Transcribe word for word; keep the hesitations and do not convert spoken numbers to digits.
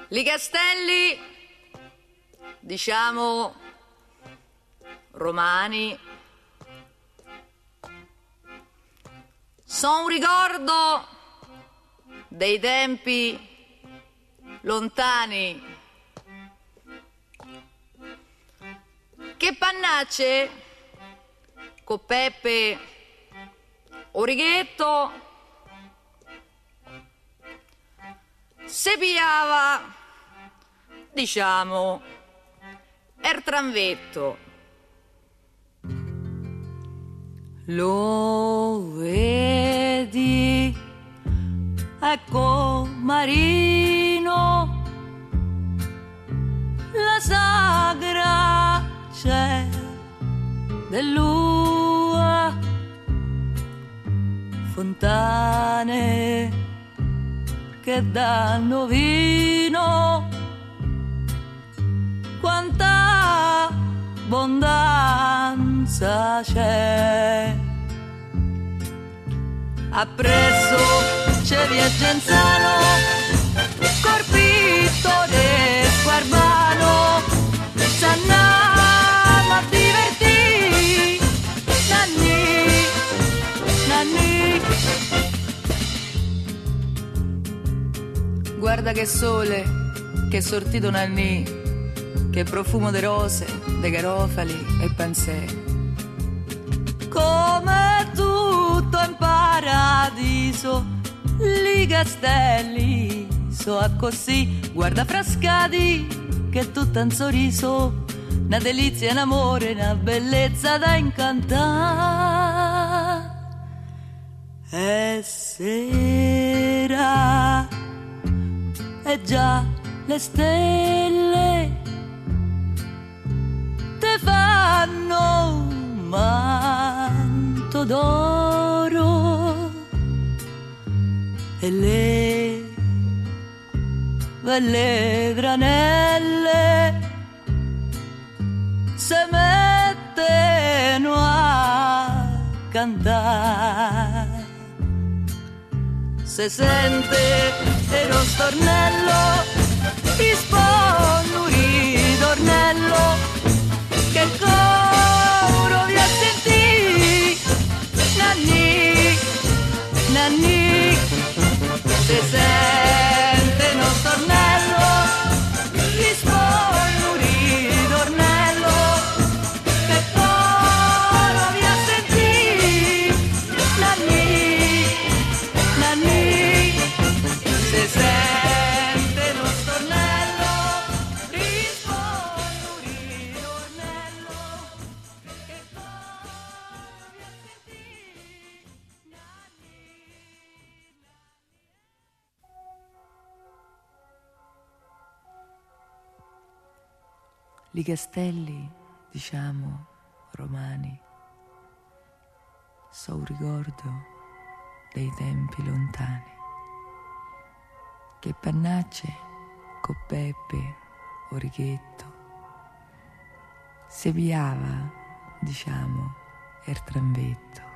Li Castelli, diciamo romani, sono un ricordo dei tempi lontani. Che pannacce con Peppe Orighetto se piava, diciamo, er tranvetto. Lo vedi, ecco Marino, la sagra c'è dell'ua, fontane che danno vino, quanta abbondanza c'è. Appresso c'è via Genzano, corpito de Squarbano, s'annama a divertì, nanni, nanni. Guarda che sole, che sortito nanni, che profumo de rose, de garofali e panzè. Come tutto in paradiso, li Castelli so a così, guarda frascati che tutto un sorriso, una delizia, un amore, una bellezza da incantare. È sera e già le stelle te fanno un manto d'oro e le belle granelle se mettono a cantare. Se sente lo stornello, rispondo un ritornello, che coro vi a sentì, nanni, nanni. Se sente lo stornello, rispondo un ritornello, che coro vi a sentì, nanni, nanni. Se sente lo stornello, rispondo un ritornello, che coro vi a sentì, nanni. Li Castelli, diciamo, romani, so un ricordo dei tempi lontani. Che pannacce con Peppe Orighetto se piava, diciamo, er tranvetto.